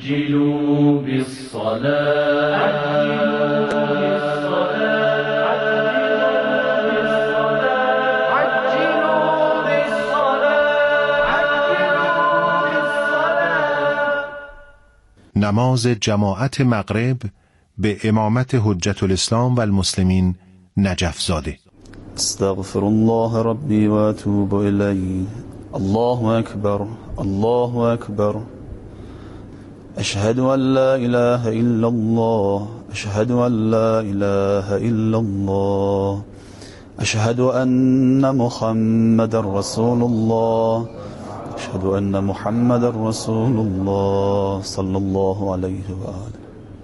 عجلوا نماز جماعت مغرب به امامت حجت الاسلام و المسلمین نجف زاده. استغفر الله ربي واتوب إليه. الله أكبر الله أكبر. أشهد أن لا إله إلا الله. أشهد أن لا إله إلا الله. أشهد أن محمد رسول الله. أشهد أن محمد رسول الله صلى الله عليه وآله.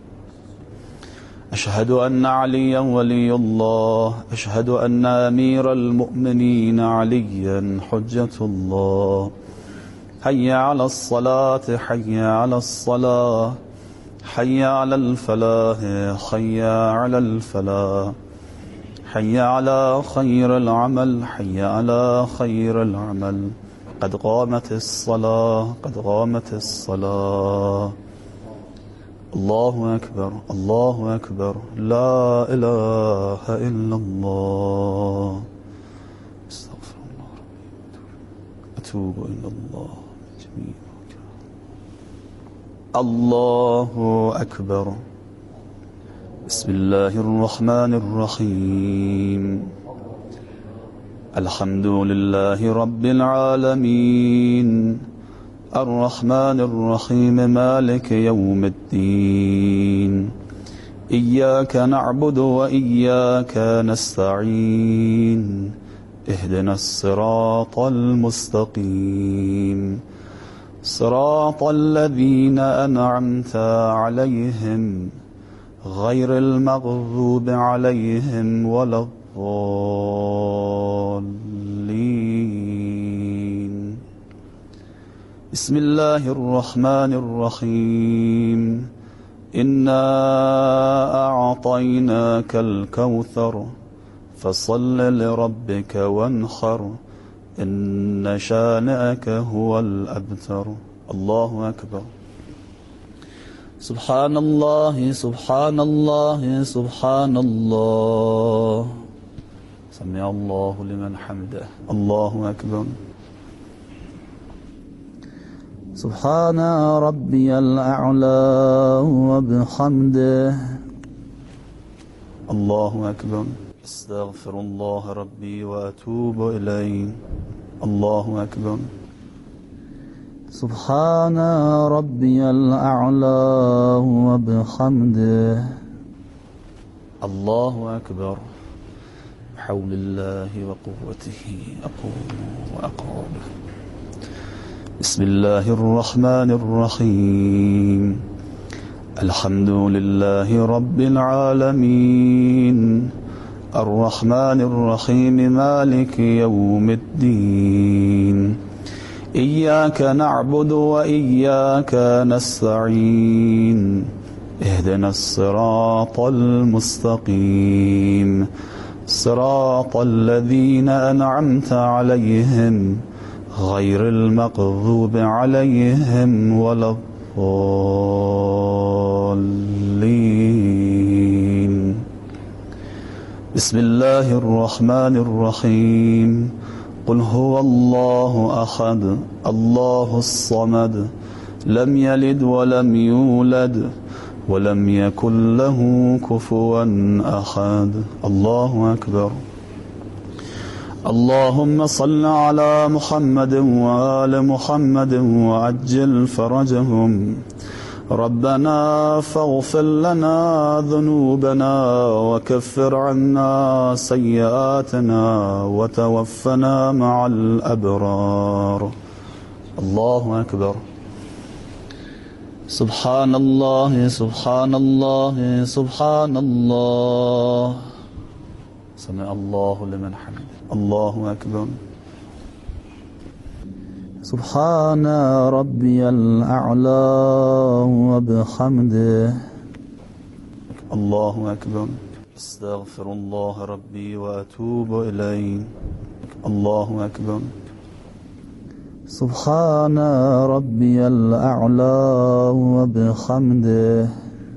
أشهد أن عليا ولي الله. أشهد أن أمير المؤمنين عليا حجة الله. حي على الصلاة حي على الصلاة. حي على الفلاح حي على الفلاح. حي على خير العمل حي على خير العمل. قد قامت الصلاة قد قامت الصلاة. الله أكبر الله أكبر. لا إله إلا الله. استغفر الله أتوب إلى الله جميعا. الله أكبر. بسم الله الرحمن الرحيم. الحمد لله رب العالمين الرحمن الرحيم مالك يوم الدين. إياك نعبد وإياك نستعين. اهدنا الصراط المستقيم صراط الذين أنعمت عليهم غير المغضوب عليهم ولا الضالين. بسم الله الرحمن الرحيم. إنا أعطيناك الكوثر فصل لربك وانحر إن شانئك هو الأبتر. الله أكبر. سبحان الله سبحان الله سبحان الله. سمع الله لمن حمده. الله أكبر. سبحان ربي الأعلى وبحمده. الله أكبر. استغفر الله ربي وأتوب إليه. الله أكبر. سبحان ربي الأعلى وبحمده. الله أكبر. بحول الله وقوته أقوم وأقوم. بسم الله الرحمن الرحيم. الحمد لله رب العالمين الرحمن الرحيم مالك يوم الدين. إياك نعبد وإياك نستعين. اهدنا الصراط المستقيم صراط الذين أنعمت عليهم غير المغضوب عليهم ولا الضالين. بسم الله الرحمن الرحيم. قل هو الله أحد الله الصمد لم يلد ولم يولد ولم يكن له كفوا أحد. الله أكبر. اللهم صل على محمد وآل محمد وعجل فرجهم. ربنا فاغفر لنا ذنوبنا وكفر عنا سيئاتنا وتوفنا مع الأبرار. الله أكبر. سبحان الله سبحان الله سبحان الله. سمع الله لمن حمده. الله أكبر. سبحان ربي الأعلى وبحمده. الله أكبر. استغفر الله ربي وأتوب إليه. الله أكبر. سبحان ربي الأعلى وبحمده.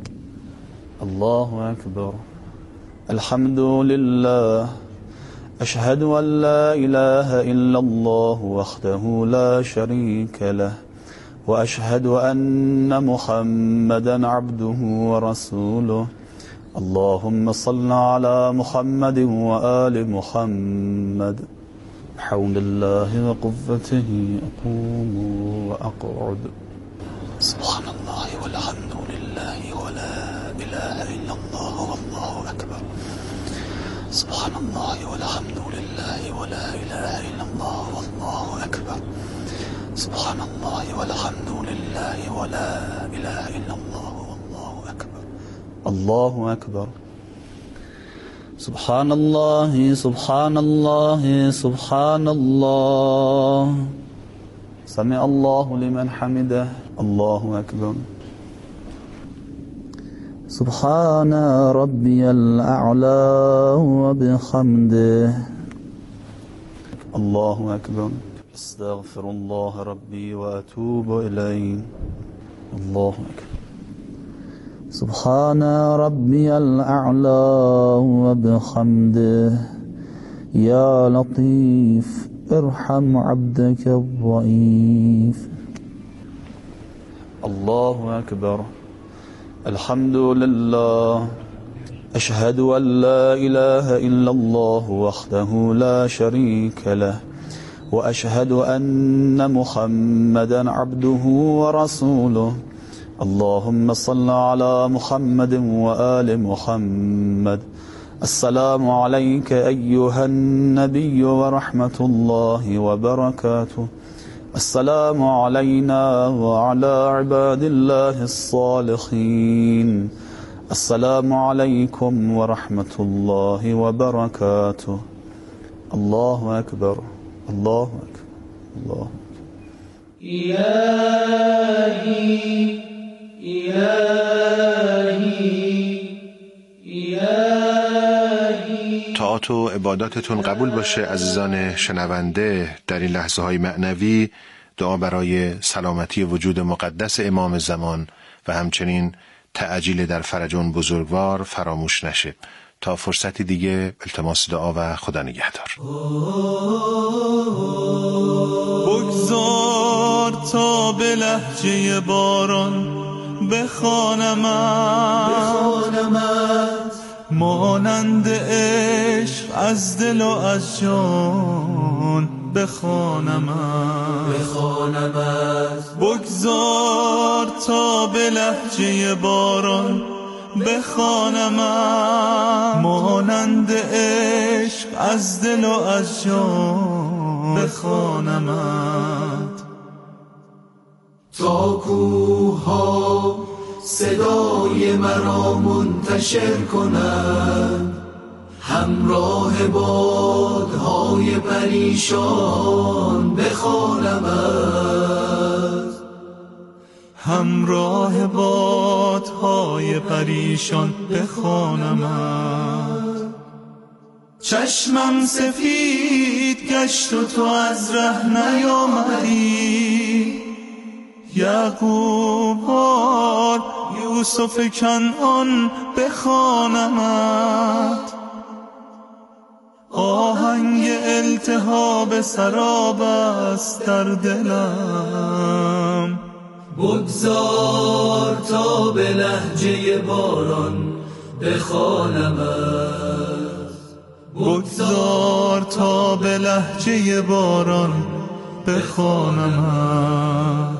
الله أكبر. الحمد لله. أشهد أن لا إله إلا الله وحده لا شريك له، وأشهد أن محمدا عبده ورسوله. اللهم صل على محمد وآل محمد. بحول الله وقوته أقوم وأقعد. سبحان الله والحمد لله ولا إله إلا الله والله أكبر. سبحان الله والحمد لله ولا إله إلا الله والله أكبر. سبحان الله والحمد لله ولا إله إلا الله والله أكبر. الله أكبر. سبحان الله سبحان الله سبحان الله. سمع الله لمن حمده. الله أكبر. سبحان ربي الأعلى وبحمده. الله أكبر. استغفر الله ربي وأتوب إليه. الله أكبر. سبحان ربي الأعلى وبحمده. يا لطيف ارحم عبدك الضعيف. الله أكبر. الحمد لله. أشهد أن لا إله إلا الله وحده لا شريك له، وأشهد أن محمدا عبده ورسوله. اللهم صل على محمد وآل محمد. السلام عليك أيها النبي ورحمة الله وبركاته. السلام علينا وعلى عباد الله الصالحين. السلام عليكم ورحمة الله وبركاته. الله أكبر. الله أكبر. الله أكبر. إلهي طاعات و عباداتتون قبول باشه عزیزان شنونده. در این لحظه های معنوی دعا برای سلامتی وجود مقدس امام زمان و همچنین تعجیل در فرج اون بزرگوار فراموش نشه. تا فرصتی دیگه التماس دعا و خدا نگهدار. بگذار تا به لهجه باران بخوانمت، مانند عشق از دل و از جان بخوانمت. بگذار تا به لهجه باران بخوانمت، مانند عشق از دل و از جان بخوانمت. تا کوه ها صدای مرا منتشر کنند، همراه بادهای پریشان بخوانمت، همراه بادهای پریشان بخوانمت. چشمم سفید گشت و تو از ره نیامدی، یعقوب وار یوسف کنعان بخوانمت. آهنگ التهاب سراب است در دلم، بگذار تا به لهجه باران بخوانمت، بگذار تا به لهجه باران بخوانمت.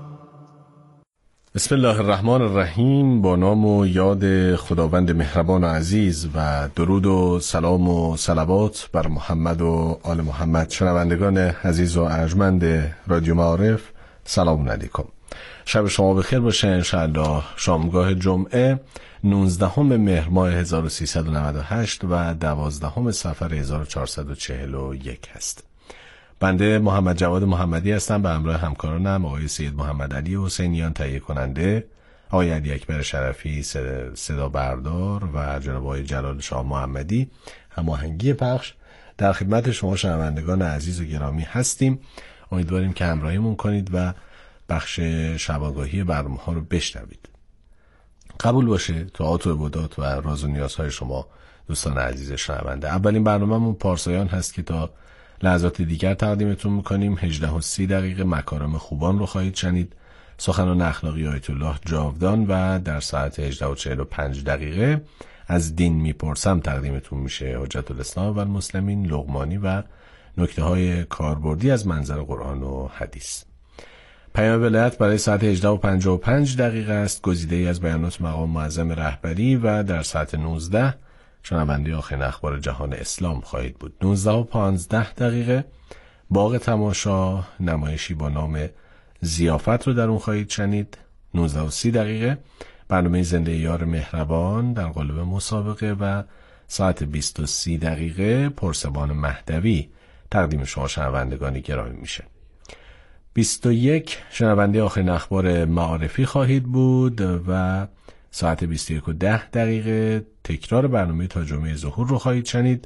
بسم الله الرحمن الرحیم. با نام و یاد خداوند مهربان و عزیز و درود و سلام و صلوات بر محمد و آل محمد. شنوندگان عزیز و ارجمند رادیو معارف، سلام علیکم. شب شما بخیر باشه. انشاءالله شامگاه جمعه 19 مهر ماه 1398 و 12 صفر 1441 هست. بنده محمد جواد محمدی هستم به همراه همکارانم آقای سید محمد علی حسینیان تهیه کننده، آقای علی اکبر شرفی صدا بردار و جناب آقای جلال شاه محمدی هماهنگی پخش. در خدمت شما شنوندگان عزیز و گرامی هستیم. امیدواریم که همراهیمون کنید و بخش شب‌آگاهی برنامه‌ها رو بشنوید. قبول باشه دعات و عبادات و راز و نیازهای شما دوستان عزیز شنونده. اولین برنامه‌مون پارسایان هست که تا لحظات دیگر تقدیمتون میکنیم. 18:30 مکارم خوبان رو خواهید شنید. سخنان اخلاقی آیت الله جاودان و در ساعت 18:45 از دین میپرسم تقدیمتون میشه حجت الاسلام و المسلمین لقمانی و نکته های کاربردی از منظر قرآن و حدیث. پیام ولایت برای ساعت 18:55 است، گزیده ای از بیانات مقام معظم رهبری و در ساعت 19 شنونده آخرین اخبار جهان اسلام خواهید بود. 19:15 باغ تماشا نمایشی با نام ضیافت رو در اون خواهید شنید. 19:30 برنامه زنده یار مهربان در قالب مسابقه و ساعت 20:30 پرسبان مهدوی تقدیم شما شنوندگان گرامی میشه. 21 شنونده آخرین اخبار معارفی خواهید بود و ساعت 21:10 تکرار برنامه تا جمعه ظهور رو خواهید شنید.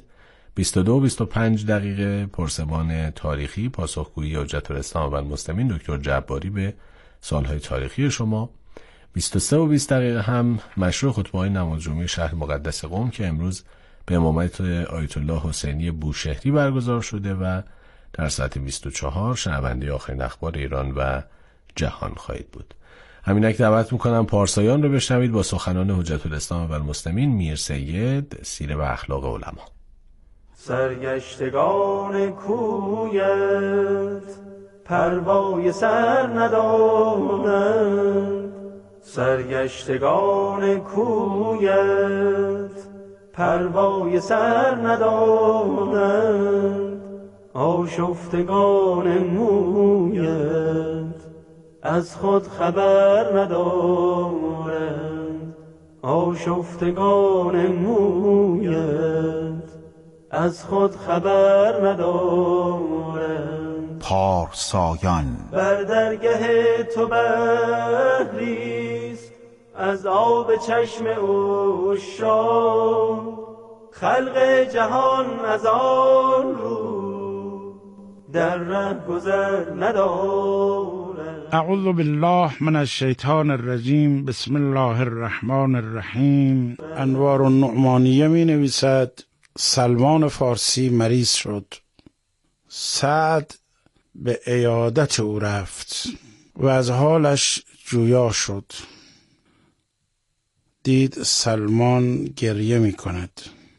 22:25 پرسبان تاریخی پاسخگویی حجت الاسلام و المسلمین دکتر جباری به سالهای تاریخی شما. 23:20 هم مشروع خطبه‌های نماز جمعه شهر مقدس قم که امروز به امامت آیت الله حسینی بوشهری برگزار شده و در ساعت 24 شنونده آخرین اخبار ایران و جهان خواهید بود. همینک دعوت میکنم پارسایان رو بشنوید با سخنان حجت الاسلام و المسلمین میر سید سیره و اخلاق علما. سرگشتگان کویت پروای سر ندانند، سرگشتگان کویت پروای سر ندانند، آشفتگان مویت از خود خبر ندارند، آشفتگان مویت از خود خبر ندارند. پارسایان بر درگه تو بحریست از آب چشم عشاق، خلق جهان از آن رو در ره گذر ندارد. اعوذ بالله من الشیطان الرجیم. بسم الله الرحمن الرحیم. انوار النعمانیه می نویسد سلمان فارسی مریض شد. سعد به عیادت او رفت و از حالش جویا شد. دید سلمان گریه می کند.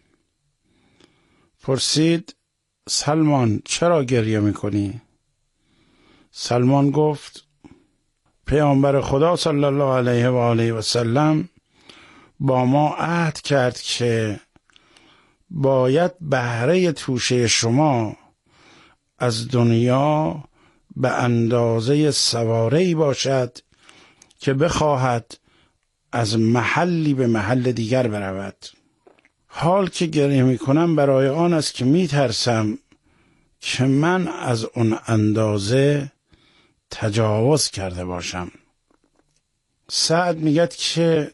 پرسید سلمان چرا گریه می کنی؟ سلمان گفت پیامبر خدا صلی الله علیه و آله و سلم با ما عهد کرد که باید بهره توشه شما از دنیا به اندازه سواره‌ای باشد که بخواهد از محلی به محل دیگر برود. حال که گریه می کنم برای آن است که می ترسم که من از اون اندازه تجاوز کرده باشم. سعد میگه که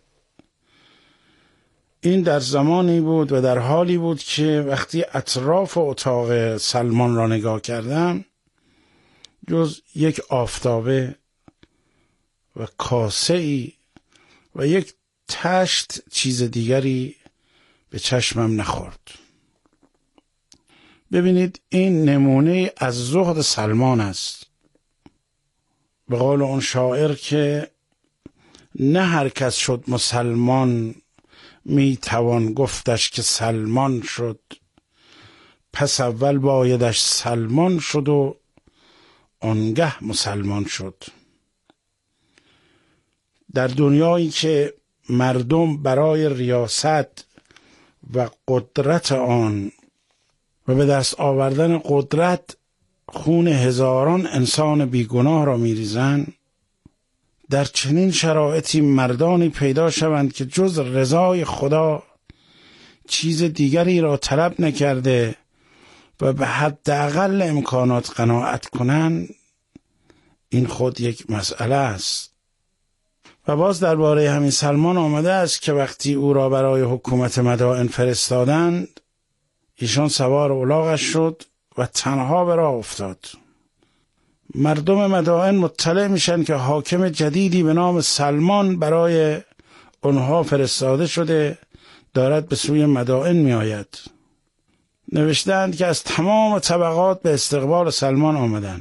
این در زمانی بود و در حالی بود که وقتی اطراف اتاق سلمان را نگاه کردم جز یک آفتابه و کاسه‌ای و یک تشت چیز دیگری به چشمم نخورد. ببینید این نمونه از زهد سلمان است. به قول اون شاعر که نه هر کس شد مسلمان می توان گفتش که سلمان شد، پس اول بایدش سلمان شد و آنگه مسلمان شد. در دنیایی که مردم برای ریاست و قدرت آن و به دست آوردن قدرت خون هزاران انسان بیگناه را می‌ریزند، در چنین شرایطی مردانی پیدا شوند که جز رضای خدا چیز دیگری را طلب نکرده و به حداقل امکانات قناعت کنند، این خود یک مسئله است. و باز درباره همین سلمان آمده است که وقتی او را برای حکومت مدائن فرستادند ایشان سوار الاغش شد و تنها به راه افتاد. مردم مدائن مطلع میشن که حاکم جدیدی به نام سلمان برای اونها فرستاده شده، دارد به سوی مدائن می آید. نوشتند که از تمام طبقات به استقبال سلمان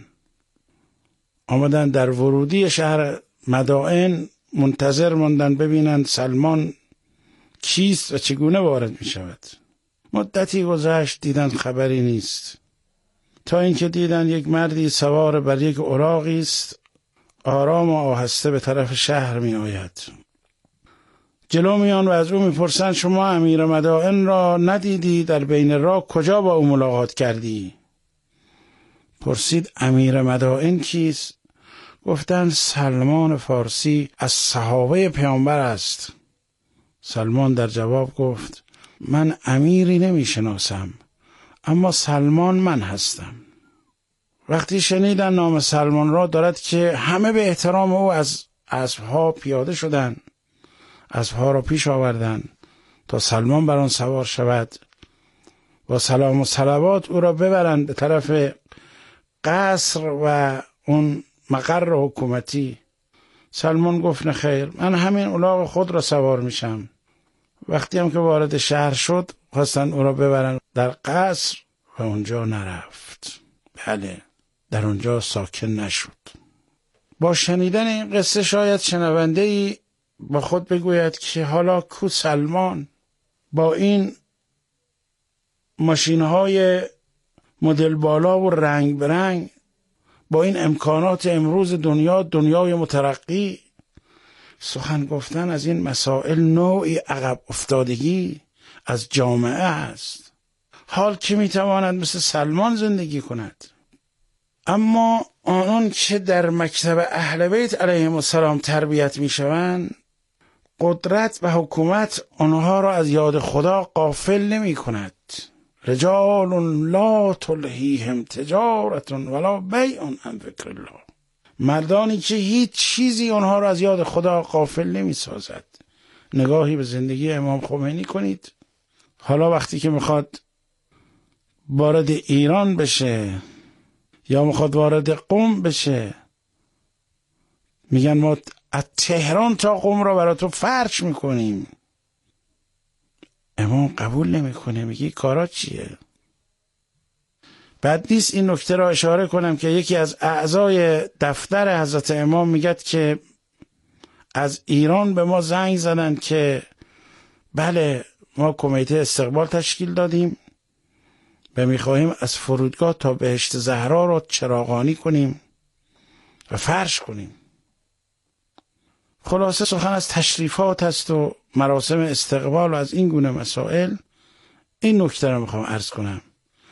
آمدن در ورودی شهر مدائن منتظر ماندن ببینند سلمان کیست و چگونه وارد می شود. مدتی گذشت، دیدند خبری نیست، تا اینکه دیدند یک مردی سوار بر یک اراغی است، آرام و آهسته به طرف شهر می آید. جلو میان و از او میپرسند شما امیر مدائن را ندیدی؟ در بین راه کجا با او ملاقات کردی؟ پرسید امیر مدائن کیست؟ گفتند سلمان فارسی از صحابه پیامبر است. سلمان در جواب گفت من امیری نمیشناسم، اما سلمان من هستم. وقتی شنیدن نام سلمان را دارد که همه به احترام او از اسبها پیاده شدند، اسبها را پیش آوردند تا سلمان بر آن سوار شود، با سلام و صلوات او را ببرند به طرف قصر و اون مقر حکومتی. سلمان گفت نه خیر، من همین الاغ خود را سوار میشم. وقتی هم که وارد شهر شد خواستن او را ببرن در قصر و اونجا نرفت. بله، در اونجا ساکن نشد. با شنیدن این قصه شاید شنونده‌ای با خود بگوید که حالا کو سلمان با این ماشین‌های مدل بالا و رنگ برنگ، با این امکانات امروز دنیای مترقی، سخن گفتن از این مسائل نوعی عقب افتادگی از جامعه است. حال که میتواند مثل سلمان زندگی کند؟ اما آنان که در مکتب اهل بیت علیهم السلام تربیت میشوند، قدرت و حکومت آنها را از یاد خدا غافل نمی کند. رجال لا تلهیهم تجارت ولا بیع عن ذکر الله. مردانی که هیچ چیزی آنها را از یاد خدا غافل نمی سازد. نگاهی به زندگی امام خمینی کنید. حالا وقتی که میخواد وارد ایران بشه یا میخواد وارد قم بشه، میگن ما از تهران تا قم را برای تو فرش میکنیم. امام قبول نمیکنه، میگه کارا چیه؟ بعد نیست این نکته را اشاره کنم که یکی از اعضای دفتر حضرت امام میگه که از ایران به ما زنگ زدن که بله ما کمیته استقبال تشکیل دادیم و میخواهیم از فرودگاه تا بهشت زهرا را چراغانی کنیم و فرش کنیم. خلاصه سخن از تشریفات است و مراسم استقبال و از این گونه مسائل. این نکته را میخوام عرض کنم.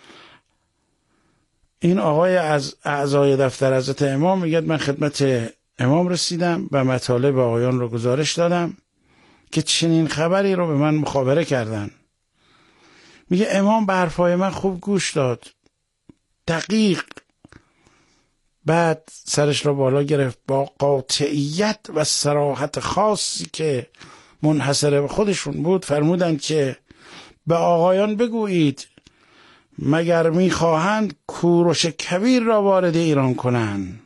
این آقای از اعضای دفتر حضرت امام میگه من خدمت امام رسیدم و مطالب آقایان رو گزارش دادم که چنین خبری رو به من مخابره کردن. میگه امام به حرفای من خوب گوش داد، دقیق، بعد سرش را بالا گرفت، با قاطعیت و صراحت خاصی که منحصر به خودشون بود فرمودن که به آقایان بگویید مگر میخواهند کوروش کبیر را وارد ایران کنند،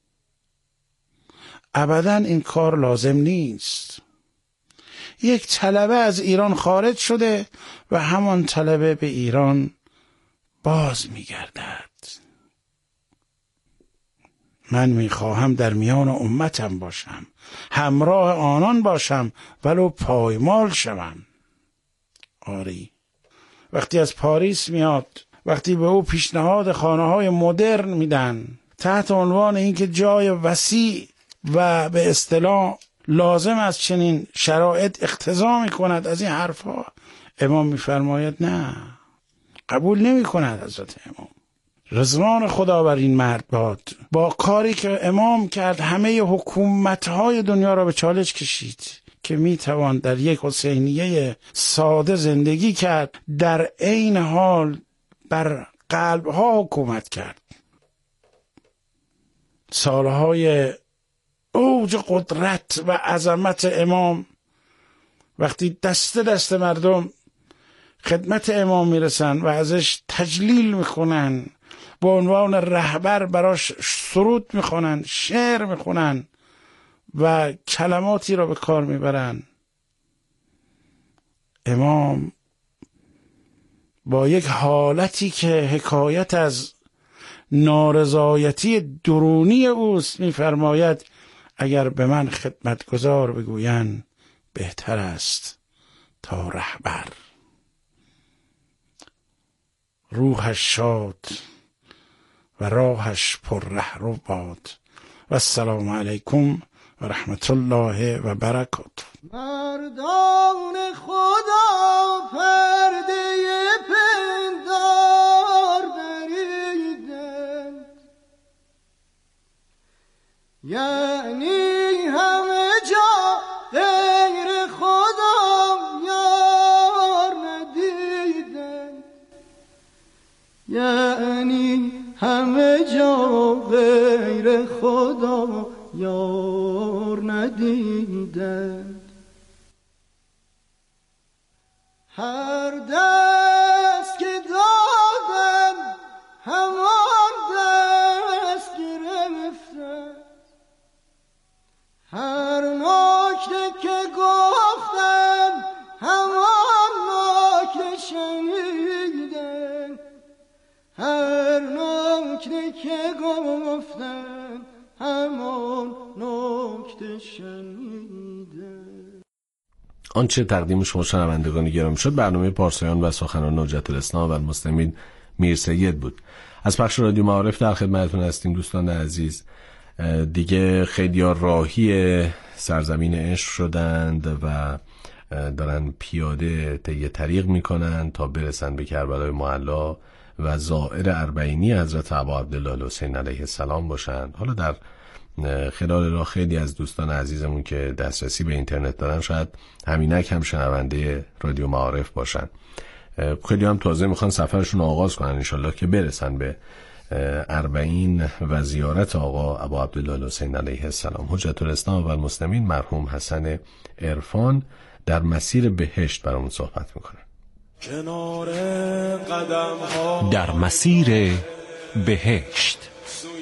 ابداً این کار لازم نیست. یک طلبه از ایران خارج شده و همان طلبه به ایران باز میگردد. من میخواهم در میان امتم باشم، همراه آنان باشم ولو پایمال شوم. آری، وقتی از پاریس میاد، وقتی به او پیشنهاد خانه‌های مدرن میدن تحت عنوان اینکه جای وسیع و به اصطلاح لازم از چنین شرایط اقتضا میکند از این حرفا، امام میفرماید نه، قبول نمیکند. حضرت امام رضوان خدا بر این مرد باد، با کاری که امام کرد همه حکومت‌های دنیا را به چالش کشید که میتوان در یک حسینیه ساده زندگی کرد، در عین حال بر قلب‌ها حکومت کرد. سالهای اوج قدرت و عظمت امام، وقتی دست مردم خدمت امام میرسن و ازش تجلیل میکنن به عنوان رهبر براش سرود میخونن، شعر میخونن و کلماتی را به کار میبرن. امام با یک حالتی که حکایت از نارضایتی درونی اوست میفرماید اگر به من خدمتگزار بگویند بهتر است تا رهبر. روحش شاد و راهش پر رهرو باد. و السلام علیکم و رحمت الله و برکاته. مردان خدا پرده پندار بریدند، یعنی همه جا غیر خدا یار ندیدند، یعنی همه جا غیر خدا یار ندیدند. هر دست که دادم همان دست گرفتم، هر نکته که گفتم همان نکته شنیدم، هر نکته که گفتم همان نکته شنیدم. آنچه تقدیم شما شنوندگان گرامی شد برنامه پارسایان و سخنان حجت الاسلام و المسلمین میر سید بود. از پخش رادیو معارف در خدمتتون هستیم دوستان عزیز. دیگه خیلی‌ها راهی سرزمین عشق شدند و دارن پیاده طی طریق میکنن تا برسن به کربلای معلا و زائر اربعینی حضرت ابا عبدالله الحسین علیه السلام باشن. حالا در خلال راه خیلی از دوستان عزیزمون که دسترسی به اینترنت دارن شاید همینک هم شنونده رادیو معارف باشن. خیلی هم تازه میخوان سفرشون آغاز کنن انشالله که برسن به اربعین و زیارت آقا ابا عبدالله الحسین علیه السلام حجت الاسلام و المسلمین مرحوم حسن عرفان در مسیر بهشت برامون صحبت میکنن. در مسیر بهشت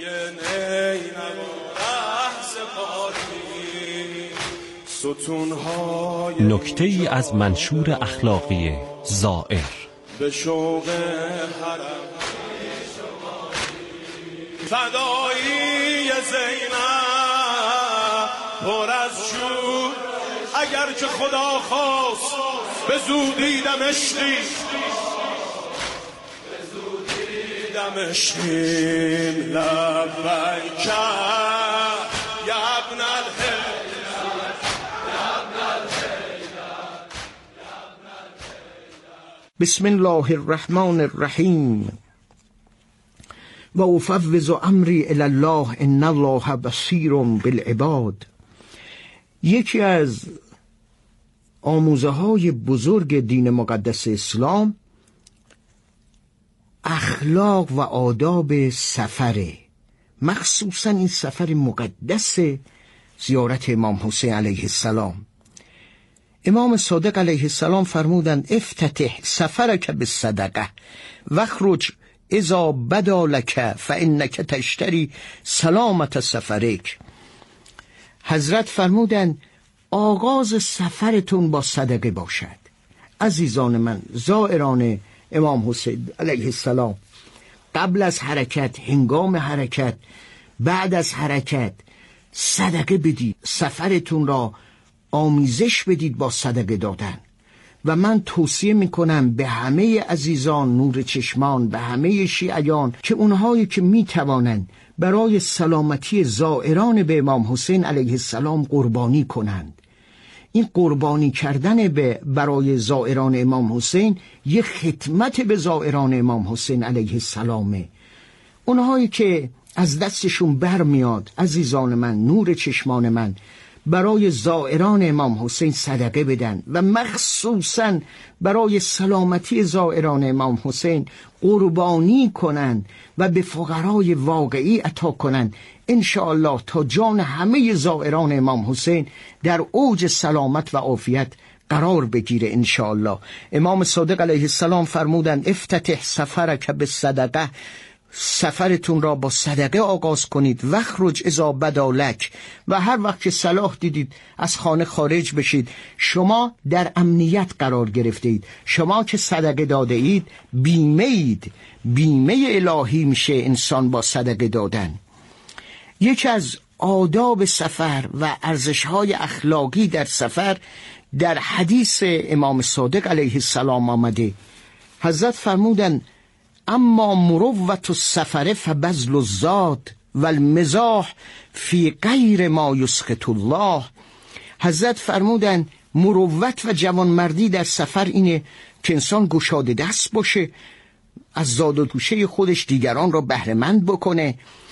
نکته ای از منشور اخلاقی زائر. به شوق حرم فدایی زینب پر از شور، اگر که خدا خواست به زودی دمشقیم لبیک یا ابن بسم الله الرحمن الرحیم و افوض امری الی الله ان الله بصیر بالعباد. یکی از آموزه های بزرگ دین مقدس اسلام اخلاق و آداب سفره، مخصوصا این سفر مقدس زیارت امام حسین علیه السلام. امام صادق علیه السلام فرمودند افتتح سفرک بالصدقه واخرج اذا بدا لک فانک تشتری سلامت سفرک. حضرت فرمودند آغاز سفرتون با صدقه باشد. عزیزان من، زائران امام حسین علیه السلام، قبل از حرکت، هنگام حرکت، بعد از حرکت صدقه بدید، سفرتون را آمیزش بدید با صدقه دادن. و من توصیه میکنم به همه عزیزان نور چشمان، به همه شیعیان که اونهایی که میتوانند برای سلامتی زائران به امام حسین علیه السلام قربانی کنند. این قربانی کردن برای زائران امام حسین یک خدمت به زائران امام حسین علیه السلامه. اونهایی که از دستشون برمیاد، عزیزان من، نور چشمان من، برای زائران امام حسین صدقه بدن و مخصوصا برای سلامتی زائران امام حسین قربانی کنن و به فقرای واقعی عطا کنن. انشاءالله تا جان همه زائران امام حسین در اوج سلامت و عافیت قرار بگیره انشاءالله. امام صادق علیه السلام فرمودند افتتح سفرک بالصدقه سفرتون را با صدقه آغاز کنید. وخرج اذا بدا لک، و هر وقت که صلاح دیدید از خانه خارج بشید. شما در امنیت قرار گرفته اید. شما که صدقه داده اید بیمه اید. بیمه الهی میشه انسان با صدقه دادن. یکی از آداب سفر و ارزش‌های اخلاقی در سفر در حدیث امام صادق علیه السلام آمده. حضرت فرمودن اما مروت السفر فبذل الزاد و المزاح فی غیر ما یسخط الله. حضرت فرمودن مروت و جوانمردی در سفر اینه که انسان گشاده دست باشه، از زاد و توشه خودش دیگران را بهره‌مند بکنه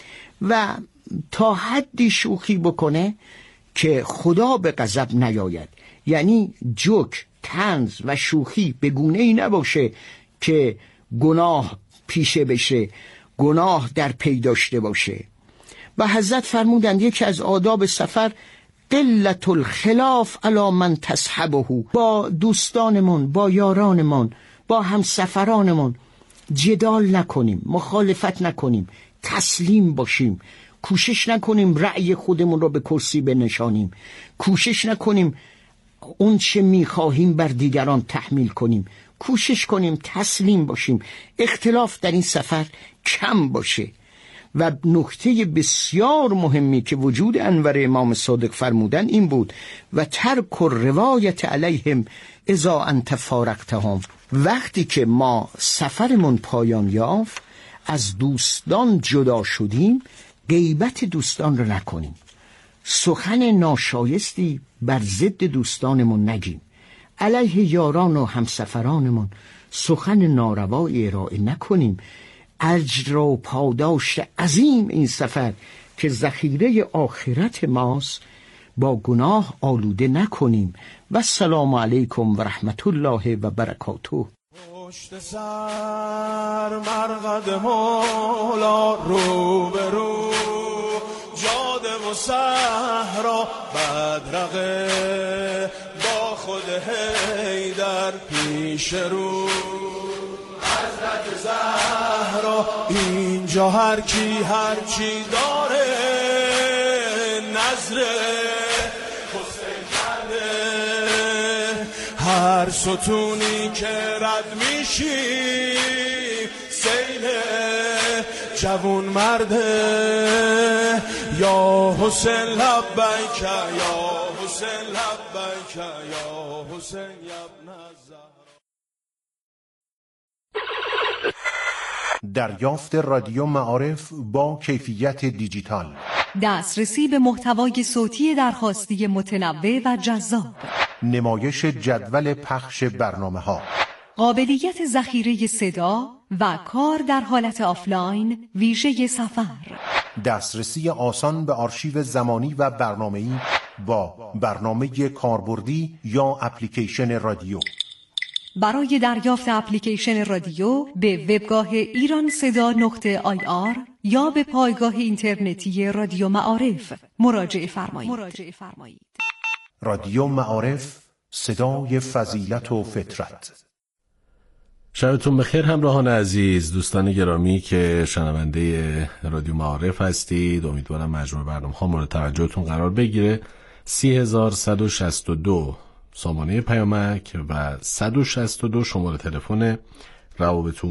و تا حدی شوخی بکنه که خدا به غضب نیاید. یعنی جوک، طنز و شوخی به گونه‌ای نباشه که گناه پیشه بشه، گناه در پی داشته باشه. و حضرت فرمودند یکی از آداب سفر قلت الخلاف علی من تصحبه. با دوستانمون، با یارانمون، با همسفرانمون جدال نکنیم، مخالفت نکنیم، تسلیم باشیم. کوشش نکنیم رأی خودمون رو به کرسی بنشانیم. کوشش نکنیم اون چه میخواهیم بر دیگران تحمیل کنیم. کوشش کنیم تسلیم باشیم. اختلاف در این سفر کم باشه. و نکته بسیار مهمی که وجود انور امام صادق فرمودن این بود و ترک روایت علیهم اذا انت فارقتهم. وقتی که ما سفرمون پایان یافت، از دوستان جدا شدیم، غیبت دوستان رو نکنیم. سخن ناشایستی بر ضد دوستانمون نگیم. علیه یاران و همسفرانمون سخن ناروایی ارائه نکنیم. اجر و پاداش عظیم این سفر که ذخیره آخرت ماست با گناه آلوده نکنیم. و السلام علیکم و رحمت الله و برکاته. پشت سر مرقد مولا، رو به رو جاده و صحرا، بدرقه با خود حیدر پیش رو حضرت زهرا. اینجا هر کی هر چی داره نظر حسین کرده. هر ستونی که رد میشی سیل جوون مرده. یا حسین لبیک یا حسین لبیک یا حسین ابن الزهرا. دریافت رادیو معارف با کیفیت دیجیتال، دسترسی به محتوای صوتی درخواستی متنوع و جذاب، نمایش جدول پخش برنامه‌ها، قابلیت ذخیره صدا و کار در حالت آفلاین ویژه سفر، دسترسی آسان به آرشیو زمانی و برنامه‌ای با برنامه کاربردی یا اپلیکیشن رادیو. برای دریافت اپلیکیشن رادیو به وبگاه ایرانصدا.ir یا به پایگاه اینترنتی رادیو معارف مراجعه فرمایید. رادیو معارف، صدای فضیلت و فطرت. شبتون بخیر همراهان عزیز، دوستان گرامی که شنونده رادیو معارف هستید. امیدوارم مجموع برنامه‌ها مورد توجهتون قرار بگیره. 3162 سامانه پیامک و 162 شماره تلفن روابط